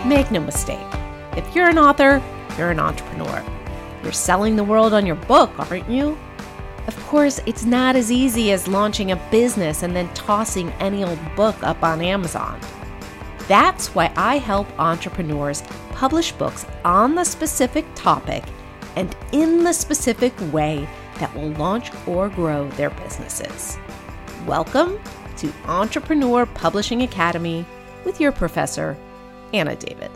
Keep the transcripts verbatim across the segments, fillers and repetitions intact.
Make no mistake, if you're an author, you're an entrepreneur. You're selling the world on your book, aren't you? Of course, it's not as easy as launching a business and then tossing any old book up on Amazon. That's why I help entrepreneurs publish books on the specific topic and in the specific way that will launch or grow their businesses. Welcome to Entrepreneur Publishing Academy with your professor, Anna David.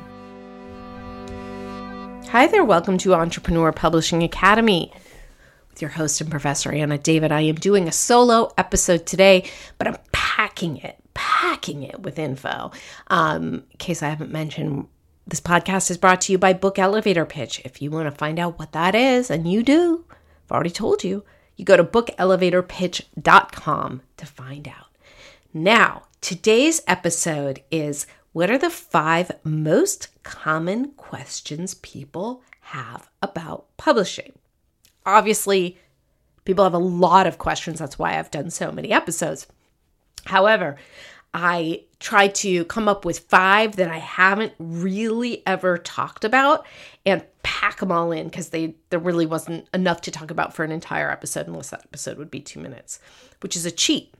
Hi there, welcome to Entrepreneur Publishing Academy with your host and professor, Anna David. I am doing a solo episode today, but I'm packing it, packing it with info. Um, in case I haven't mentioned, this podcast is brought to you by Book Elevator Pitch. If you want to find out what that is, and you do, I've already told you, you go to book elevator pitch dot com to find out. Now, today's episode is, what are the five most common questions people have about publishing? Obviously, people have a lot of questions. That's why I've done so many episodes. However, I tried to come up with five that I haven't really ever talked about and pack them all in because they there really wasn't enough to talk about for an entire episode unless that episode would be two minutes, which is a cheat.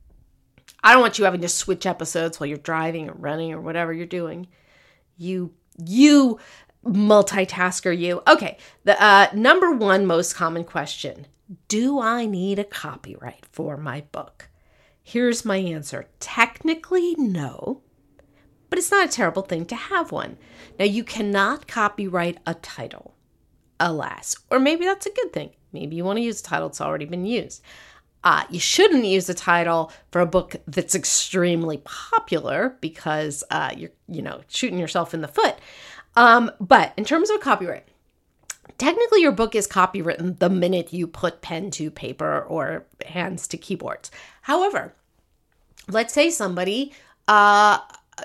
I don't want you having to switch episodes while you're driving or running or whatever you're doing. You, you multitasker, you. Okay, the uh, number one most common question, do I need a copyright for my book? Here's my answer. Technically, no, but it's not a terrible thing to have one. Now, you cannot copyright a title, alas, or maybe that's a good thing. Maybe you want to use a title that's already been used. Uh, you shouldn't use a title for a book that's extremely popular because uh, you're, you know, shooting yourself in the foot. Um, but in terms of copyright, technically your book is copywritten the minute you put pen to paper or hands to keyboards. However, let's say somebody uh,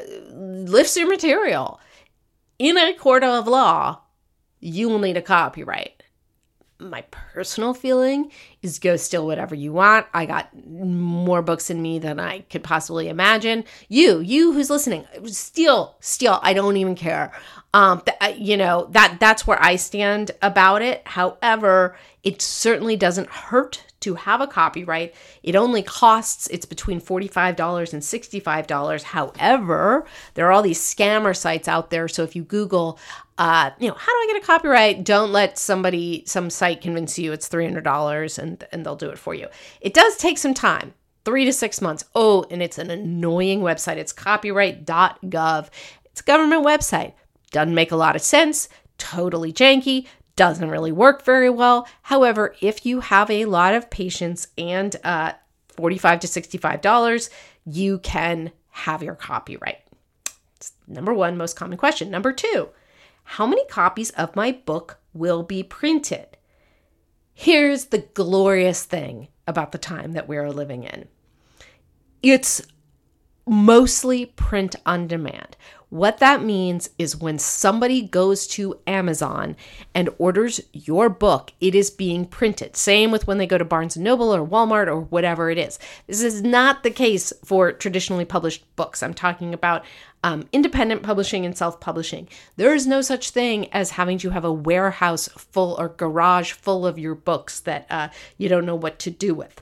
lifts your material. In a court of law, you will need a copyright. My personal feeling is go steal whatever you want. I got more books in me than I could possibly imagine. You, you who's listening, steal, steal. I don't even care. Um, th- you know, that that's where I stand about it. However, it certainly doesn't hurt to have a copyright. It only costs, it's between forty-five dollars and sixty-five dollars. However, there are all these scammer sites out there. So if you Google, uh, you know, how do I get a copyright? Don't let somebody, some site convince you it's three hundred dollars and, and they'll do it for you. It does take some time, three to six months. Oh, and it's an annoying website. It's copyright dot gov. It's a government website. Doesn't make a lot of sense. Totally janky. Doesn't really work very well. However, if you have a lot of patience and uh, forty-five to sixty-five dollars, you can have your copyright. It's number one most common question. Number two, how many copies of my book will be printed? Here's the glorious thing about the time that we're living in. It's mostly print on demand. What that means is when somebody goes to Amazon and orders your book, it is being printed. Same with when they go to Barnes and Noble or Walmart or whatever it is. This is not the case for traditionally published books. I'm talking about um, independent publishing and self-publishing. There is no such thing as having to have a warehouse full or garage full of your books that uh, you don't know what to do with.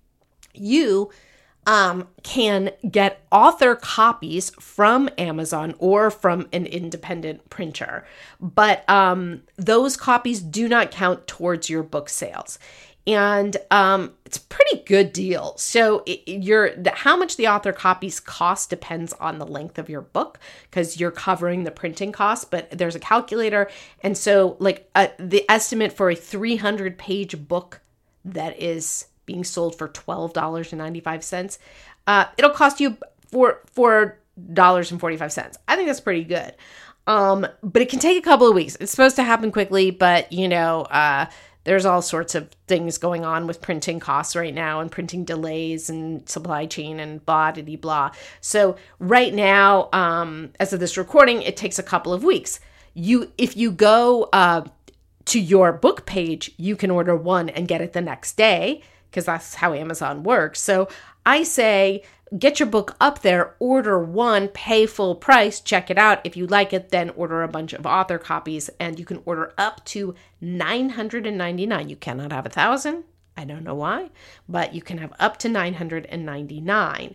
You Um, can get author copies from Amazon or from an independent printer, but um, those copies do not count towards your book sales. And um, it's a pretty good deal. So it, your the, how much the author copies cost depends on the length of your book because you're covering the printing costs, but there's a calculator. And so like uh, the estimate for a three hundred page book that is being sold for twelve dollars and ninety-five cents, uh, it'll cost you four, four dollars and forty-five cents. I think that's pretty good. Um, but it can take a couple of weeks. It's supposed to happen quickly, but you know, uh, there's all sorts of things going on with printing costs right now and printing delays and supply chain and blah, diddy, blah. So right now, um, as of this recording, it takes a couple of weeks. You, if you go uh, to your book page, you can order one and get it the next day, because that's how Amazon works. So I say, get your book up there, order one, pay full price, check it out. If you like it, then order a bunch of author copies, and you can order up to nine hundred ninety-nine. You cannot have a thousand. I don't know why, but you can have up to nine hundred ninety-nine.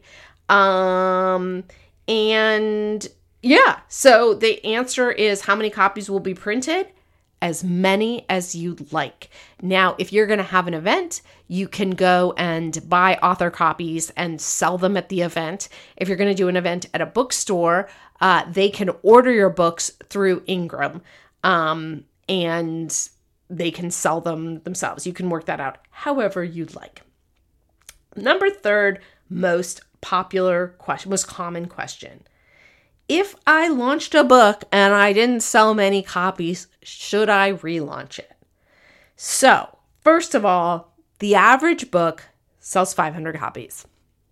Um, and yeah, so the answer is, how many copies will be printed? As many as you like. Now, if you're going to have an event, you can go and buy author copies and sell them at the event. If you're going to do an event at a bookstore, uh, they can order your books through Ingram, um, and they can sell them themselves. You can work that out however you'd like. Number third most popular question, most common question. If I launched a book and I didn't sell many copies, should I relaunch it? So, first of all, the average book sells five hundred copies.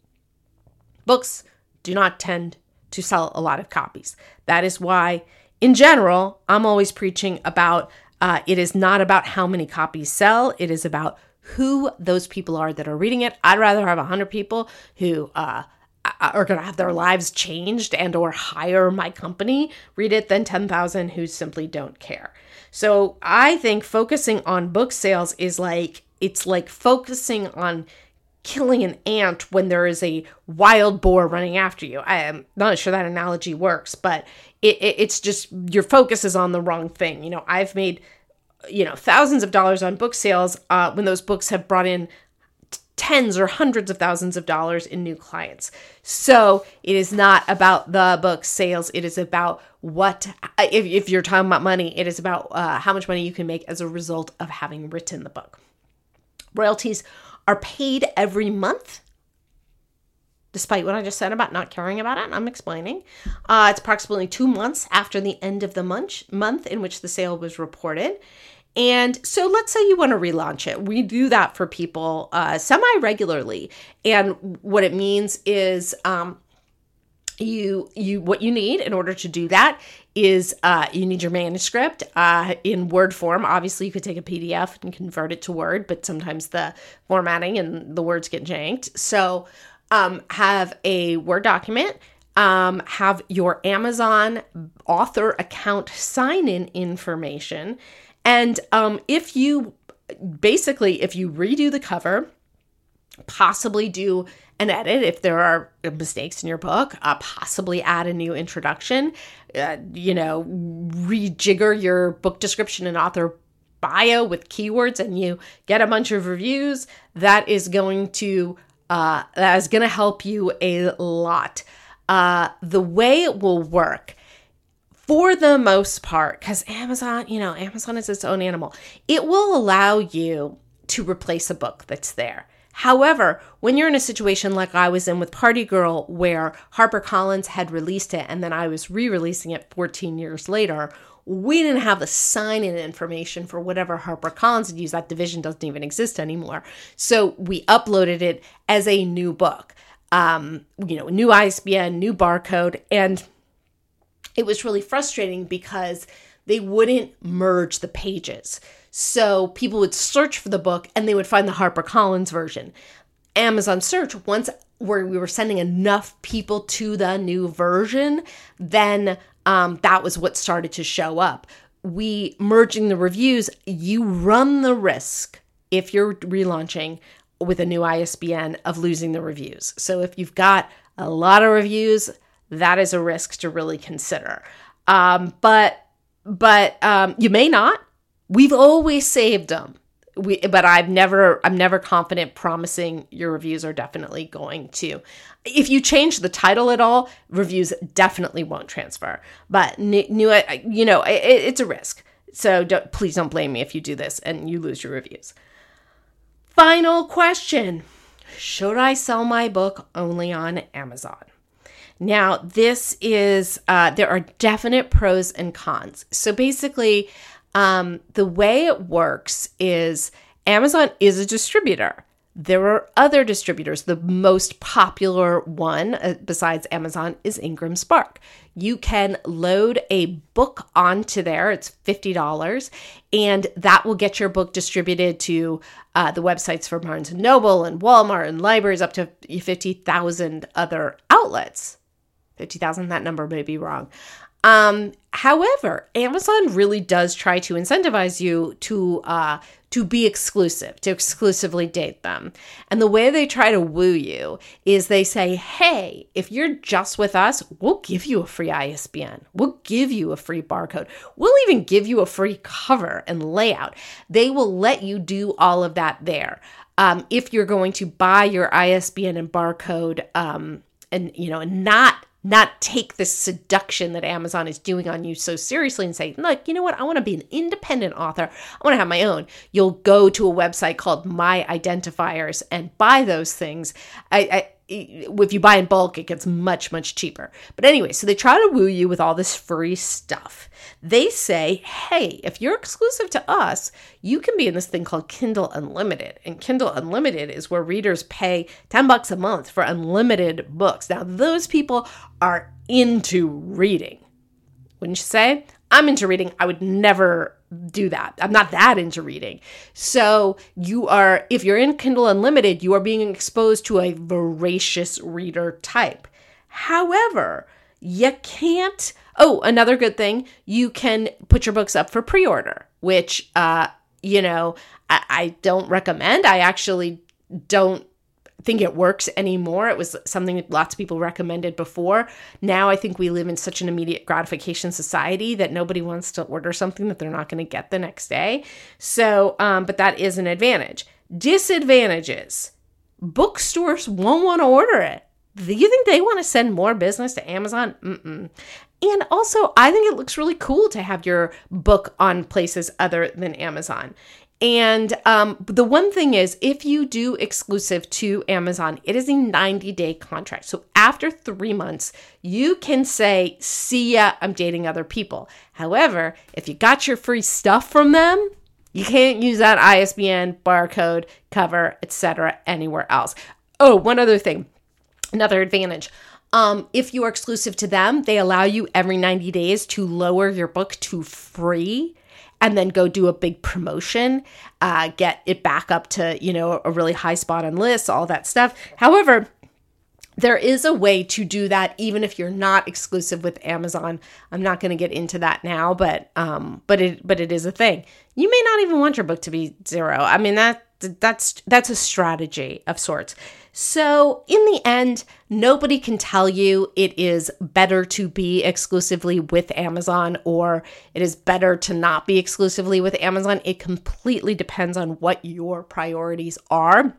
Books do not tend to sell a lot of copies. That is why, in general, I'm always preaching about uh, it is not about how many copies sell. It is about who those people are that are reading it. I'd rather have one hundred people who uh, are going to have their lives changed and or hire my company read it than ten thousand who simply don't care. So I think focusing on book sales is like, it's like focusing on killing an ant when there is a wild boar running after you. I am not sure that analogy works, but it, it, it's just, your focus is on the wrong thing. You know, I've made, you know, thousands of dollars on book sales uh, when those books have brought in tens or hundreds of thousands of dollars in new clients. So it is not about the book sales. It is about what, if, if you're talking about money, it is about uh, how much money you can make as a result of having written the book. Royalties are paid every month, despite what I just said about not caring about it. I'm explaining. Uh, it's approximately two months after the end of the month, month in which the sale was reported. And so let's say you want to relaunch it. We do that for people uh, semi-regularly. And what it means is um, you you what you need in order to do that is uh, you need your manuscript uh, in Word form. Obviously, you could take a P D F and convert it to Word, but sometimes the formatting and the words get janked. So um, have a Word document. Um, have your Amazon author account sign-in information. And um, if you, basically, if you redo the cover, possibly do an edit if there are mistakes in your book, uh, possibly add a new introduction, uh, you know, rejigger your book description and author bio with keywords, and you get a bunch of reviews, that is going to, uh, that is going to help you a lot. Uh, the way it will work, for the most part, because Amazon, you know, Amazon is its own animal, it will allow you to replace a book that's there. However, when you're in a situation like I was in with Party Girl, where HarperCollins had released it and then I was re-releasing it fourteen years later, we didn't have the sign-in information for whatever HarperCollins had used. That division doesn't even exist anymore. So we uploaded it as a new book, um, you know, new I S B N, new barcode, and it was really frustrating because they wouldn't merge the pages. So people would search for the book and they would find the HarperCollins version. Amazon search, once where we were sending enough people to the new version, then um, that was what started to show up. We merging the reviews, you run the risk, if you're relaunching with a new I S B N, of losing the reviews. So if you've got a lot of reviews, that is a risk to really consider. Um, but but um, you may not. We've always saved them. We, but I've never, I'm never confident promising your reviews are definitely going to. If you change the title at all, reviews definitely won't transfer. But new, new you know, it, it's a risk. So don't, please don't blame me if you do this and you lose your reviews. Final question. Should I sell my book only on Amazon? Now, this is, uh, there are definite pros and cons. So basically, um, the way it works is Amazon is a distributor. There are other distributors. The most popular one, uh, besides Amazon, is Ingram Spark. you can load a book onto there. It's fifty dollars, and that will get your book distributed to uh, the websites for Barnes and Noble and Walmart and libraries, up to fifty thousand other outlets. fifty thousand, that number may be wrong. Um, however, Amazon really does try to incentivize you to uh, to be exclusive, to exclusively date them. And the way they try to woo you is they say, hey, if you're just with us, we'll give you a free I S B N. We'll give you a free barcode. We'll even give you a free cover and layout. They will let you do all of that there. Um, if you're going to buy your I S B N and barcode, um, and, you know, and not Not take this seduction that Amazon is doing on you so seriously and say, look, you know what? I want to be an independent author. I want to have my own. You'll go to a website called My Identifiers and buy those things. I, I if you buy in bulk, it gets much, much cheaper. But anyway, so they try to woo you with all this free stuff. They say, hey, if you're exclusive to us, you can be in this thing called Kindle Unlimited. And Kindle Unlimited is where readers pay ten bucks a month for unlimited books. Now, those people are into reading. Wouldn't you say? I'm into reading. I would never do that. I'm not that into reading. So you are, if you're in Kindle Unlimited, you are being exposed to a voracious reader type. However, you can't, oh, another good thing, you can put your books up for pre-order, which, uh, you know, I, I don't recommend. I actually don't think it works anymore. It was something that lots of people recommended before. Now I think we live in such an immediate gratification society that nobody wants to order something that they're not going to get the next day. So, um, but that is an advantage. Disadvantages. Bookstores won't want to order it. Do you think they want to send more business to Amazon? Mm-mm. And also, I think it looks really cool to have your book on places other than Amazon. And um, the one thing is, if you do exclusive to Amazon, it is a ninety-day contract. So after three months, you can say, see ya, I'm dating other people. However, if you got your free stuff from them, you can't use that I S B N, barcode, cover, et cetera anywhere else. Oh, one other thing, another advantage. Um, if you are exclusive to them, they allow you every ninety days to lower your book to free, and then go do a big promotion, uh, get it back up to, you know, a really high spot on lists, all that stuff. However, there is a way to do that even if you're not exclusive with Amazon. I'm not going to get into that now, but um, but it but it is a thing. You may not even want your book to be zero. I mean, that that's that's a strategy of sorts. So in the end, nobody can tell you it is better to be exclusively with Amazon or it is better to not be exclusively with Amazon. It completely depends on what your priorities are.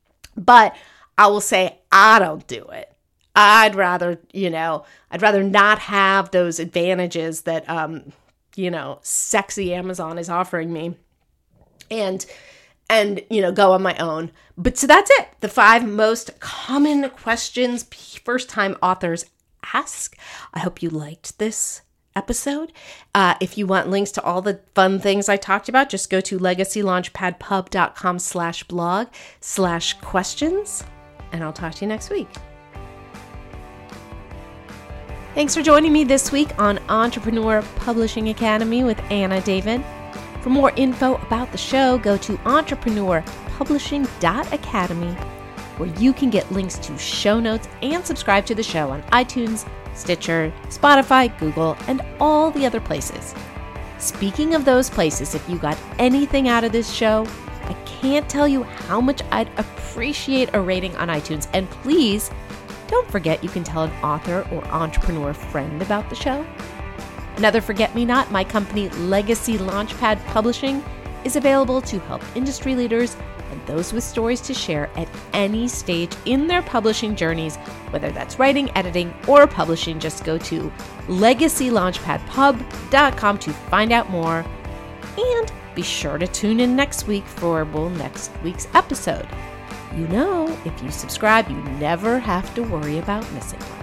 But I will say I don't do it. I'd rather, you know, I'd rather not have those advantages that, um, you know, sexy Amazon is offering me. And and, you know, go on my own. But so that's it. The five most common questions first-time authors ask. I hope you liked this episode. Uh, if you want links to all the fun things I talked about, just go to legacylaunchpadpub.com slash blog slash questions, and I'll talk to you next week. Thanks for joining me this week on Entrepreneur Publishing Academy with Anna David. For more info about the show, go to entrepreneur publishing dot academy, where you can get links to show notes and subscribe to the show on iTunes, Stitcher, Spotify, Google, and all the other places. Speaking of those places, if you got anything out of this show, I can't tell you how much I'd appreciate a rating on iTunes. And please, don't forget you can tell an author or entrepreneur friend about the show. Another forget-me-not, my company Legacy Launchpad Publishing is available to help industry leaders and those with stories to share at any stage in their publishing journeys, whether that's writing, editing, or publishing. Just go to legacy launchpad pub dot com to find out more. And be sure to tune in next week for, well, next week's episode. You know, if you subscribe, you never have to worry about missing one.